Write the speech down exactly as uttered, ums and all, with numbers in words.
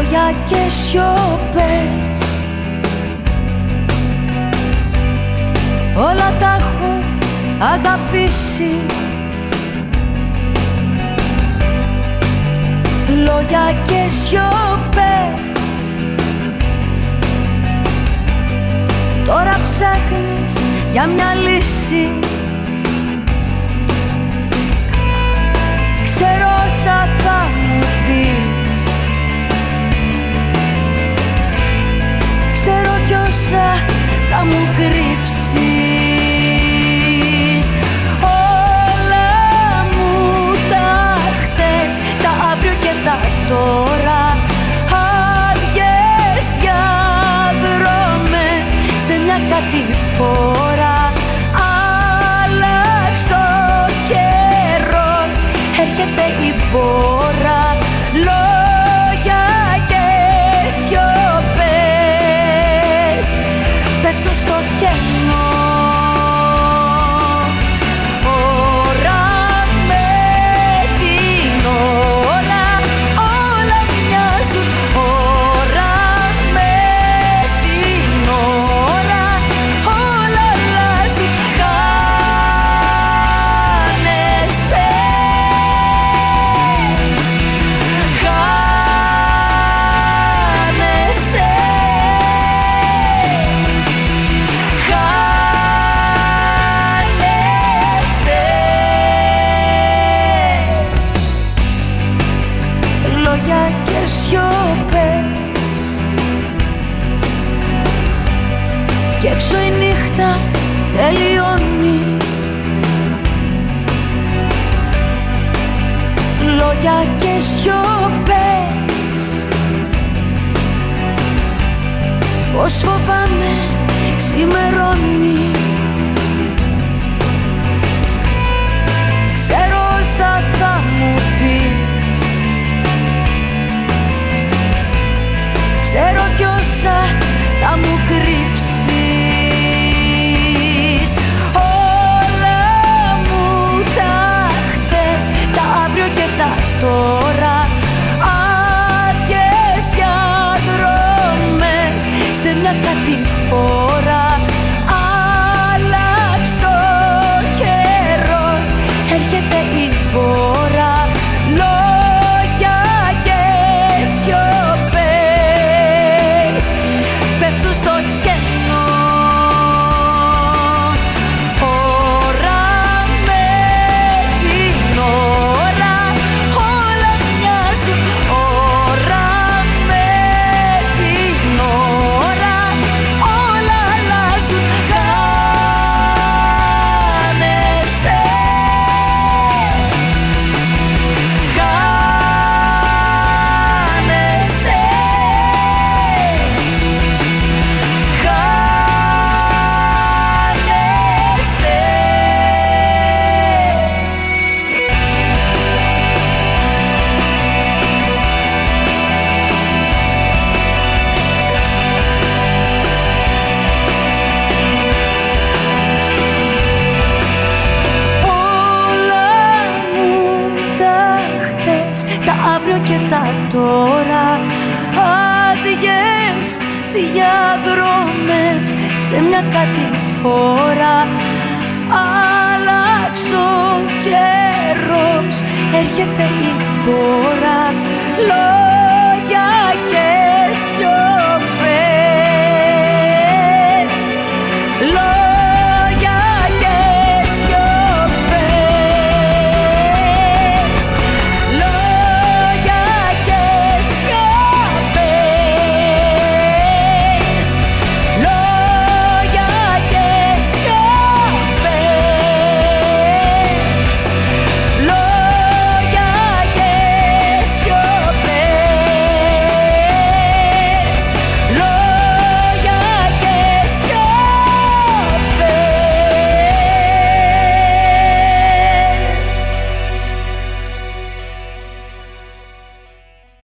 λόγια και σιωπές, όλα τα έχω αγαπήσει. Λόγια και σιωπές, τώρα ψάχνεις για μια λύση. Ξέρω όσα θα μου πεις, ξέρω κι όσα θα μου κρύψεις. Όλα μου τα χτες, τα αύριο και τα τώρα, άδειες διαδρόμες σε μια κατηφόρα. Άλλαξε ο καιρός, έρχεται η πόρα. Λόγια και σιωπές πέφτουν στο κενό. Ώρα με την ώρα, όλα μοιάζουν. Ώρα με την ώρα, όλα αλλάζουν. Χάνεσαι, χάνεσαι, χάνεσαι. Λόγια και σιωπές, κι έξω η νύχτα τελειώνει. Λόγια και σιωπές, πως φοβάμαι ξημερώνει. Ξέρω όσα θα μου πεις, ξέρω κι όσα θα μου κρύψεις. Όλα μου τα χτες, τα αύριο και τα τώρα, άδειες διαδρόμες σε μια κατηφόρα. Άλλαξε ο καιρός, έρχεται η πόρα. Λόγια και σιωπές πέφτουν στο κενό. Ώρα με την ώρα, όλα μοιάζουν. Ώρα με την ώρα, όλα αλλάζουν. Χάνεσαι, χάνεσαι, όλα μου τα χτες, τα αύριο και τα τώρα, άδειες διαδρόμες σε μια κατηφόρα. Άλλαξε ο καιρός, έρχεται η πόρα. Λόγια